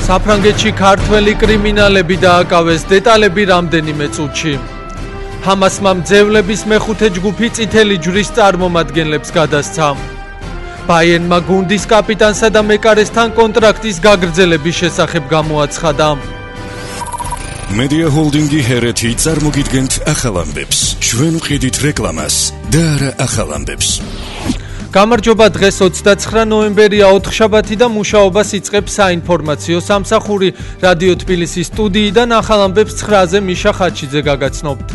საფრანგეთში ქართველი კრიმინალები დააკავეს დეტალები რამდენიმე წუთში. ჰამასმა მძევლების მეხუთე ჯგუფი წითელი ჯვრის წარმომადგენლებს გადასცა. ბაიერნმა გუნდის კაპიტანსა და მეკარესთან კონტრაქტის გაგრძელების შესახებ გამოაცხადა. Media Holdingi Hereti წარმოგიდგენთ ახალ ამბებს. ჩვენ ვყიდით რეკლამას და არა ახალ ამბებს. გამარჯობა, დღეს 29 ნოემბერია, ოთხშაბათი და მუშაობას იწყებს საინფორმაციო სამსახური. რადიო თბილისის სტუდიიდან ახალ ამბებს 9-ზე მიშა ხაჩიძე გაგაცნობთ.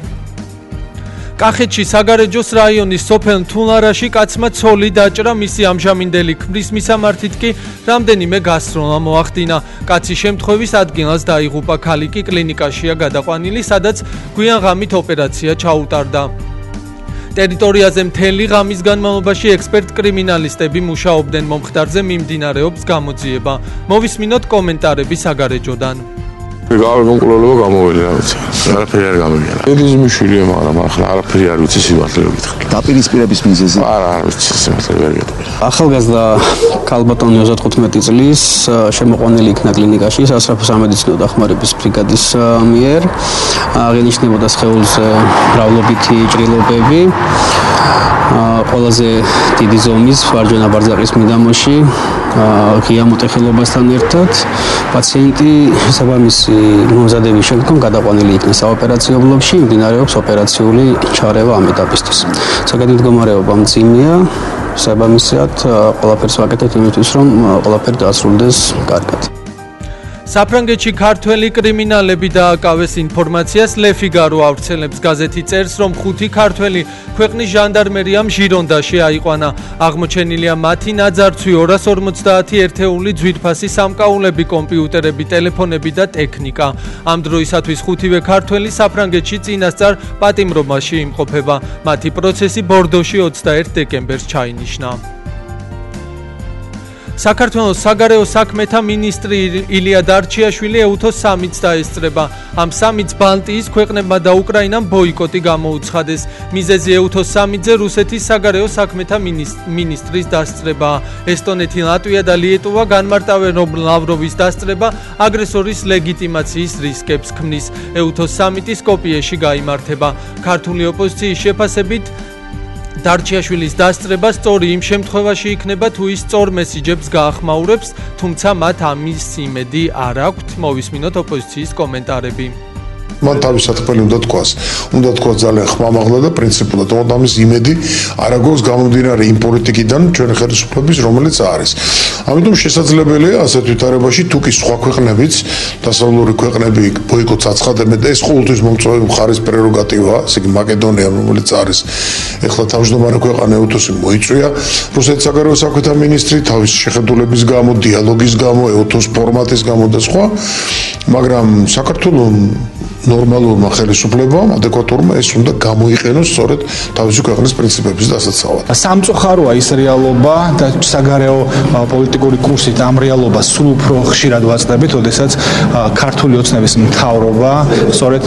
კახეთში საგარეჯოს რაიონის სოფელ თუნარაში კაცმა ცოლი დაჭრა, მისი ამჟამინდელი ქმრის მისამართით კი რამდენიმე გასროლა მოახდინა. კაცი შემთხვევის ადგილას დაიღუპა, ქალი კი კლინიკაშია გადაყვანილი, სადაც გვიან ღამით ოპერაცია ჩაუტარდა. ტერიტორიაზე მთელი ღამის განმავლობაში ექსპერტ-კრიმინალისტები მუშაობდნენ, მომხდარზე მიმდინარეობს გამოძიება. მოვისმინოთ კომენტარები საგარეჯოდან. გამოკვლეულობა გამოვიდა, არაფერი არ გამიგია. ედიზმი შვილია, მაგრამ ახლა არაფერი არ ვიცი სიმართლე გითხრა. დაპირისპირების მიზეზი? არა ვიცი სიმართლე ვერ გეტყვი. ახალგაზრდა ქალბატონი 35 წლის შემოყვანილი იქნა კლინიკაში სასწრაფო სამედიცინო დახმარების ბრიგადის მიერ. აღინიშნებოდა სხეულზე მრავლობითი ჭრილობები. ყველაზე დიდი ზომის მარჯვენა ბარძაყის მიდამოში ღია მოტეხილობასთან ერთად პაციენტი შესაბამისი მომზადების შემდგომ გადაყვანილი იქნა საოპერაციო ბლოკში, მიმდინარეობს ოპერაციული ჩარევა ამ ეტაპისთვის. საგარეჯო მდგომარეობა მძიმეა, შესაბამისად ყველაფერს ვაკეთებთ იმისთვის, რომ ყველაფერი დასრულდეს კარგად. საფრანგეთში ქართველი კრიმინალები დააკავეს. ინფორმაციას Le Figaro ავრცელებს. გაზეთი წერს, რომ 5 ქართველი ქვეყნის ჟანდარმერიამ ჟირონდაში აიყვანა. აღმოჩენილია მათი ნაძარცვი, 250 ერთეული ძვირფასი სამკაულები, კომპიუტერები, ტელეფონები და ტექნიკა. ამ დროისათვის 5-ვე ქართველი საფრანგეთში წინასწარ პატიმრობაში იმყოფება. მათი პროცესი ბორდოში 21 დეკემბერს ჩაინიშნა. საქართველოს საგარეო საქმეთა მინისტრი ილია დარჩიაშვილი EUTO სამიტს დაესწრება. ამ სამიტს ბალტიის ქვეყნებმა და უკრაინამ ბოიკოტი გამოუცხადეს. მიზეზი EUTO სამიტზე რუსეთის საგარეო საქმეთა მინისტრის დასწრება. ესტონეთი, ლატვია და ლიეტუვა განმარტავენ, რომ ლავროვის დასწრება აგრესორის ლეგიტიმაციის რისკებს ქმნის. EUTO სამიტი სკოპიეში გაიმართება. ქართული ოპოზიციის შეფასებით დარჩიაშვილის დასწრება სწორი იმ შემთხვევაში იქნება, თუ ის სწორ მესიჯებს გაახმაურებს, თუმცა მათ ამის იმედი არ აქვთ. მოვისმინოთ ოპოზიციის კომენტარები. მან თავის საქმელი უნდა თქვას ძალიან ხმამაღლა და პრინციპულად, თუმცა ამის იმედი არ აქვს გამომდინარე იმ პოლიტიკიდან ჩვენი ხელისუფლების, რომელიც არის. ამიტომ შესაძლებელია ასეთ ვითარებაში თუ კი სხვა ქვეყნებიც, დასავლური ქვეყნები ბოიკოტს აცხადებენ და ეს ყოველთვის მომწვევი მხარის პრეროგატივაა, ესე იგი მაკედონია, რომელიც არის ეხლა თავმჯდომარე ქვეყანა EUTO-ს მოიწვია რუსეთის საგარეო საქმეთა მინისტრი თავის შეხედულების გამო, დიალოგის გამო, EUTO-ს ფორმატის გამო და სხვა, მაგრამ საქართველოს ნორმალურმა ხელისუფლებამ, ადეკვატურმა ეს უნდა გამოიყენოს სწორედ თავისი ქვეყნის პრინციპების დასაცავად. სამწუხაროა ის რეალობა და საგარეო პოლიტიკური კურსით ამ რეალობას სულ უფრო ხშირად ვაწყდებით, როდესაც ქართული ოცნების მთავრობა სწორედ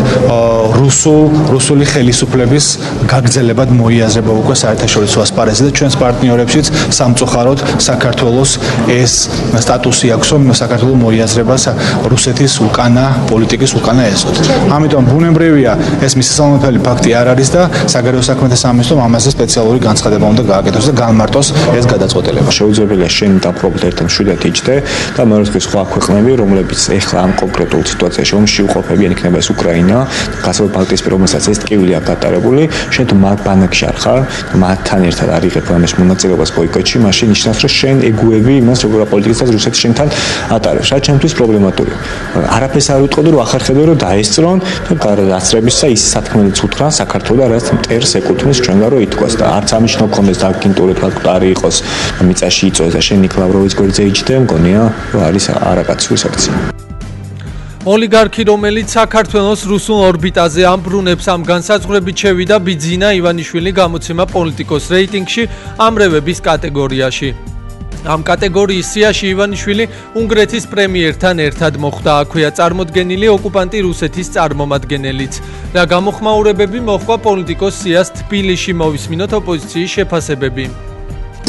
რუსული ხელისუფლების გაგრძელებად მოიაზრება უკვე საერთაშორისო ასპარეზზე და ჩვენს პარტნიორებშიც სამწუხაროდ საქართველოს ეს სტატუსი აქვს, რომ საქართველოს მოიაზრება რუსეთის უკანა პოლიტიკის უკანა ეზოდ. ამიტომ ბუნებრივია ეს მისასალმებელი ფაქტი არ არის და საგარეო საქმეთა სამინისტრომ ამაზე სპეციალური განცხადება უნდა გააკეთოს და განმარტოს ეს გადაწყვეტილება. შეუძლებელია შენ დაპრობლე ერთად მშვიდად იჯდე და მეორე სხვა ქვეყნები, რომლებიც ეხლა ამ კონკრეტულ სიტუაციაში ომში უყოფებიან, იქნება ეს უკრაინა, გასულ ბალტიისპირ, რომელსაც ეს ტკივილი აქვს გატარებული, შენ თუ მათ ბანაკში არ ხარ, მათთან ერთად არ იღებ ამის მონაწილეობას ბოიკოტში, მაშინ ნიშნავს, რომ შენ ეგუები იმას, როგორ პოლიტიკასაც რუსეთი შენთან ატარებს. რა ჩემთვის პრობლემატურია. არაფერს არ ვიტყოდი, რომ ახერხებენ, რომ დაესწრონ დაცრებისა ის სათქმელიც უთხრა საქართველოს და რაც მტერს ეკუთვნის ჩვენგან რომ ითქვას და არც ამიჩნო კონდეს დაგინტური ფაქტარი იყოს მიწაში იწოს და შენ იქ ლავროვის გვერდზე იჯდე, მგონია რომ არის არაკაცური საკითხი. ოლიგარქი, რომელიც საქართველოს რუსულ ორბიტაზე ამბრუნებს, ამ განსაზღვრებით შევიდა ბიძინა ივანიშვილი გამოცემა პოლიტიკოს რეიტინგში ამრევების კატეგორიაში. ამ კატეგორიის სიაში ივანიშვილი უნგრეთის პრემიერთან ერთად მოხვდა. აქვეა წარმოდგენილი ოკუპანტი რუსეთის წარმომადგენელიც. რა გამოხმაურებები მოჰყვა პოლიტიკოს სიას თბილისში, მოვისმინოთ ოპოზიციის შეფასებები.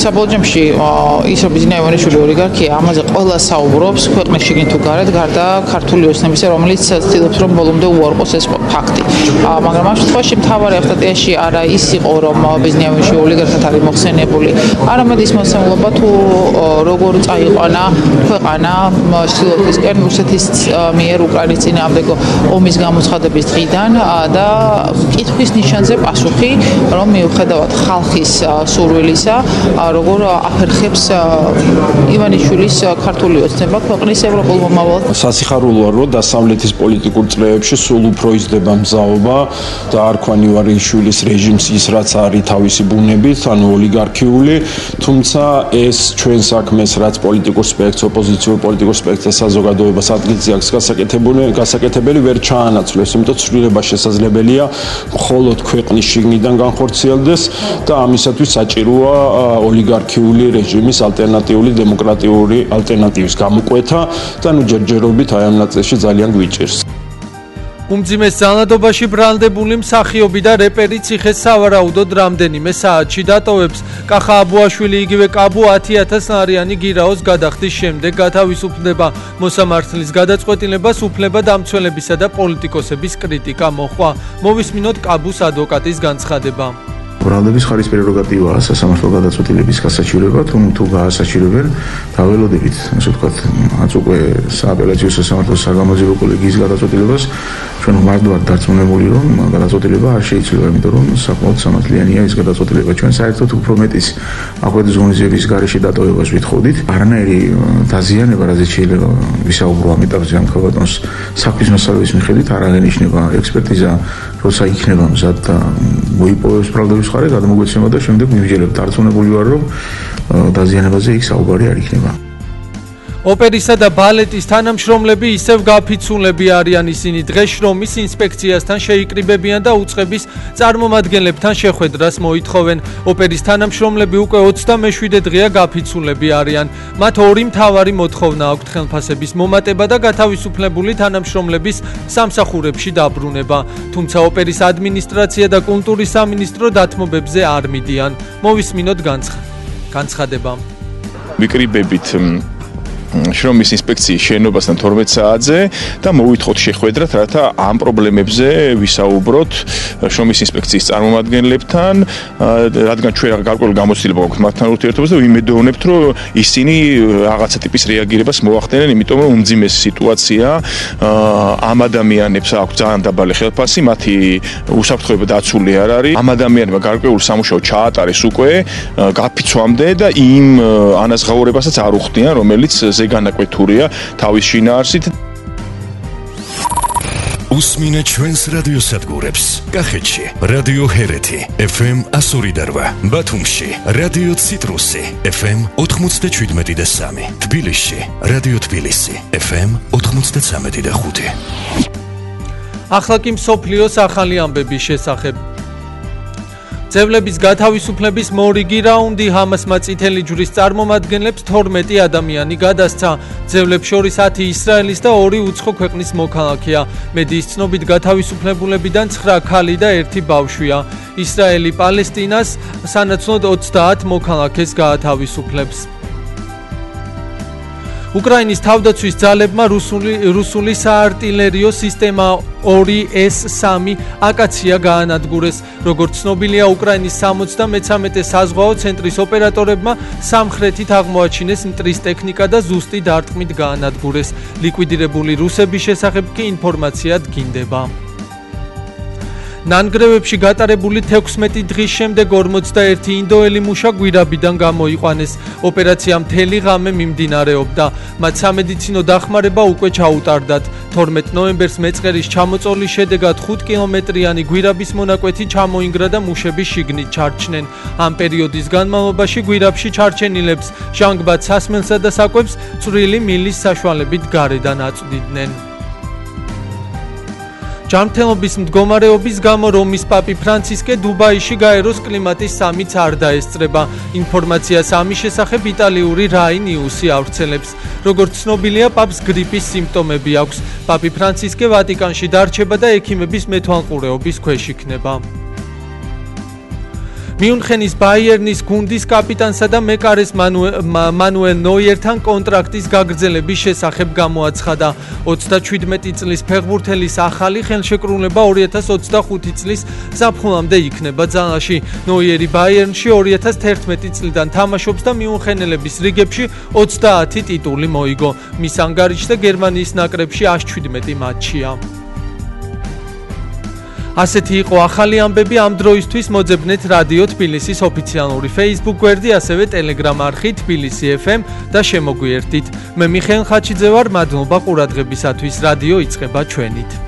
საბოლოო ჯამში ის რომ ბიზნეს ივანიშვილი ოლიგარქია ამაზე ყველა საუბრობს ქვეყნის შიგნით თუ გარეთ გარდა ქართული ოცნებისა რომელიც ცდილობს რომ ბოლომდე უარყოს ეს ფაქტი მაგრამ ამ შემთხვევაში მთავარი ავტატიაში არა ის იყო რომ ბიზნეს ივანიშვილი ოლიგარქად არის მოხსენებული არამედ ის მოსამლობა თუ როგორ წაიყვანა ქვეყანა ჩრდილოეთისკენ რუსეთის მიერ უკრაინის წინააღმდეგო ომის გამოცხადების დღიდან და კითხვის ნიშანზე პასუხი რომ მიუხედავად ხალხის სურვილისა როგორ აფერხებს ივანიშვილის ქართული ოცნება ქვეყნის ევროპულ მომავალს. სასიხარულოა რომ დასავლეთის პოლიტიკურ წრეებში სულ უფრო იზრდება მზაობა და არქვან ივანიშვილის რეჟიმს ის რაც არის თავისი ბუნებით, ანუ ოლიგარქიული, თუმცა ეს ჩვენ საქმეს რაც პოლიტიკურ სპექტრს, ოპოზიციურ პოლიტიკურ სპექტრს და საზოგადოებას ადგილზე აქვს გასაკეთებელი ვერ ჩაანაცვლებს, იმიტომ ცვლილება შესაძლებელია მხოლოდ ქვეყნის შიგნიდან განხორციელდეს და ამისათვის საჭიროა ოლიგარქიული რეჟიმის ალტერნატიული დემოკრატიული ალტერნატივის გამოკვეთა და ჯერჯერობით აი ამ ნაწილში ძალიან გვიჭირს. უმძიმეს ძალადობაში ბრალდებული მსახიობი და რეპერი ციხეს სავარაუდოდ რამდენიმე საათში დატოვებს. კახა აბუაშვილი იგივე კაბუ 10,000 ლარიანი გირაოს გადახდის შემდეგ გათავისუფლდება. მოსამართლის გადაწყვეტილებას უფლებადამცველებისა და პოლიტიკოსების კრიტიკა მოჰყვა. მოვისმინოთ კაბუს ადვოკატის განცხადება. ბრალდების ხარის პრეროგატივაა სასამართლო გადაწყვეტილების გასაჩივრება, თუ გაასაჩივრებენ, დაველოდებით, ასე ვთქვათ, რაც უკვე სააპელაციო სასამართლოს საგამოძიებო კოლეგიის გადაწყვეტილებას ჩვენ მარტივად დარწმუნებული რომ გადაწყვეტილება არ შეიძლება, იმიტომ რომ საკმაოდ სამართლიანია ეს გადაწყვეტილება. ჩვენ საერთოდ უფრო მეტის აკვეთის ღონისძიების გარეშე დატოვებას ვითხოვდით. არანაირი დაზიანება, რაზეც შეიძლება ვისაუბრო ამ ეტაპზე ამ ქალბატონს საქმის მასალების მიხედვით არ აღენიშნება ექსპერტიზა, როცა იქნება მზად და მოიპოვებს ბრალდების ხარი გადმოგვეცემა და შემდეგ მივიჯერებ დარწმუნებული ვარ რომ დაზიანებაზე იქ საუბარი არ იქნება. ოპერისა და ბალეტის თანამშრომლები ისევ გაფიცულები არიან ისინი დღეს შრომის ინსპექციასთან შეიკრიბებიან და უწყების წარმომადგენლებთან შეხვედრას მოითხოვენ. ოპერის თანამშრომლები უკვე 27 დღეა გაფიცულები არიან. მათ ორი მთავარი მოთხოვნა აქვთ ხელფასების მომატება და გათავისუფლებული თანამშრომლების სამსახურებში დაბრუნება. თუმცა ოპერის ადმინისტრაცია და კულტურის სამინისტრო დათმობებზე არ მიდიან. მოვისმინოთ განცხადება. ვიკრიბებით შრომის ინსპექციის შენობასთან 12 საათზე და მოვითხოვთ შეხვედრათ, რათა ამ პრობლემებზე ვისაუბროთ შრომის ინსპექციის წარმომადგენლებთან, რადგან ჩვენ გარკვეული გამოცდილება გვაქვს მათთან ურთიერთობას და ვიმედოვნებთ, რომ ისინი რაღაცა ტიპის რეაგირებას მოახდენენ, იმიტომ რომ უმძიმესი სიტუაცია ამ ადამიანებს აქვს ძალიან დაბალი ხელფასი, მათი უსაფრთხოება დაცული არ არის. ამ ადამიანებმა გარკვეული სამუშაო ჩაატარეს უკვე გაფიცვამდე და იმ ანაზღაურებასაც არ უხდიან, რომელიც განაკვეთურია თავის შინაარსით. უსმინე ჩვენს რადიოსადგურებს. კახეთში რადიო ჰერეთი FM 102.8, ბათუმში რადიო ციტრუსი FM 97.3, თბილისში რადიო თბილისი FM 93.5. ახლა კი მსოფლიოს ახალი ამბების შესახებ. ძევლების გათავისუფლების მორიგი რაუნდი ჰამასმა წითელი ჯვრის წარმომადგენლებს 12 ადამიანი გადასცა. ძევლებს შორის 10 ისრაელის და 2 უცხო ქვეყნის მოქალაქეა. მედიის ცნობით გათავისუფლებულებიდან 9 ქალი და 1 ბავშვია. ისრაელი პალესტინას სანაცვლოდ 30 მოქალაქეს გაათავისუფლებს. უკრაინის თავდაცვის ძალებმა რუსული საარტილერიო სისტემა 2S3 აკაცია გაანადგურეს. როგორც ცნობილია, უკრაინის 73 საზღვაო ცენტრის ოპერატორებმა სამხრეთით აღმოაჩინეს მტრის ტექნიკა და ზუსტი დარტყმით გაანადგურეს. ლიკვიდირებული რუსების შესახებ კი ინფორმაცია დგინდება. ნანგრევებში გატარებული 16 დღის შემდეგ 41 ინდოელი მუშა გვირაბიდან გამოიყვანეს. ოპერაცია მთელი ღამე მიმდინარეობდა. მათ სამედიცინო დახმარება უკვე ჩაუტარდათ. 12 ნოემბერს მეწყერის ჩამოწოლის შედეგად 5 კილომეტრიანი გვირაბის მონაკვეთი ჩამოინგრა და მუშები შიგნით ჩარჩნენ. ამ პერიოდის განმავლობაში გვირაბში ჩარჩენილებს ჟანგბად სასმელსა და საკვებს წვრილი მილის საშუალებით გარედან აწვდიდნენ. ჯანმრთელობის მდგომარეობის გამო რომის პაპი ფრანცისკე დუბაიში გაეროს კლიმატის სამიც არ დაესწრება. ინფორმაციას ამის შესახებ იტალიური რაი ნიუსი ავრცელებს. როგორც ცნობილია, პაპს გრიპის სიმპტომები აქვს. პაპი ფრანცისკე ვატიკანში დარჩება და ექიმების მეთვალყურეობის ქვეშ იქნება. მიუნხენის ბაიერნის გუნდის კაპიტანსა და მეკარეს მანუელ ნოიერთან კონტრაქტის გაგრძელების შესახებ გამოაცხადა. 37 წლის ფეხბურთელის ახალი ხელშეკრულება 2025 წლის ზაფხულამდე იქნება ძალაში. ნოიერი ბაიერნში 2011 წლიდან თამაშობს და მიუნხენელების რიგებში 30 ტიტული მოიგო. მის ანგარიშზე გერმანიის ნაკრებში 117 მატჩია. ასეთი იყო ახალი ამბები ამ დროისთვის მოძებნეთ რადიო თბილისის ოფიციალური Facebook გვერდი, ასევე Telegram არხი თბილისი FM და შემოგვიერთდით. მე მიხეილ ხაჩიძე ვარ, მადლობა ყურადღებისათვის. რადიო იწყება ჩვენით.